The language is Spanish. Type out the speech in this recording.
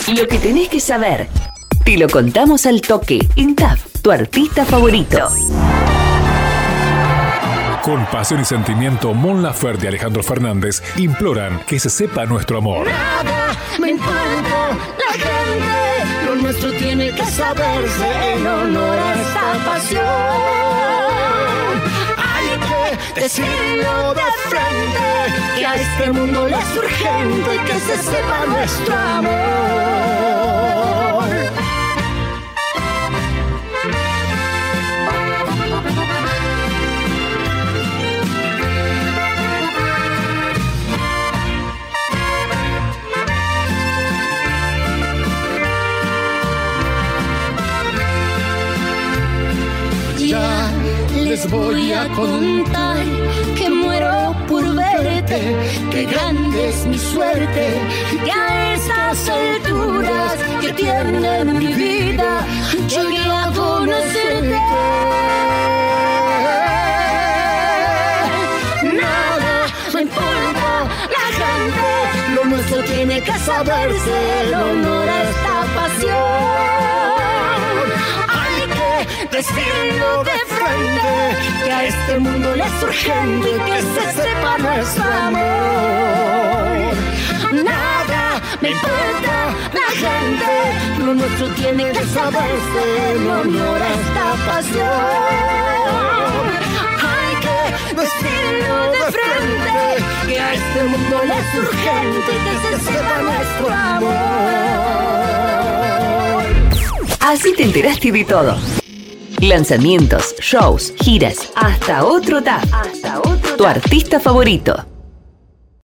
Lo que tenés que saber. Te lo contamos al toque. En TAF, tu artista favorito. Con pasión y sentimiento, Mon Laferte y Alejandro Fernández imploran que se sepa nuestro amor. Nada me importa la gente, lo nuestro tiene que saberse en honor a esta pasión. Hay que decirlo de frente, que a este mundo le es urgente que se sepa nuestro amor. Ya les voy a contar que muero por verte, que grande es mi suerte, que a estas alturas que tiene mi vida llegué a conocerte. Nada me importa la gente, lo nuestro tiene que saberse, el honor a esta pasión. Decirlo de frente, que a este mundo le es urgente que se sepa nuestro amor. Nada me importa la gente, lo nuestro tiene que saberse, en honor a esta pasión. Hay que decirlo de frente, que a este mundo le es urgente que se sepa nuestro amor. Así te enteraste de todo. Lanzamientos, shows, giras, hasta otro TAF. Tu artista favorito.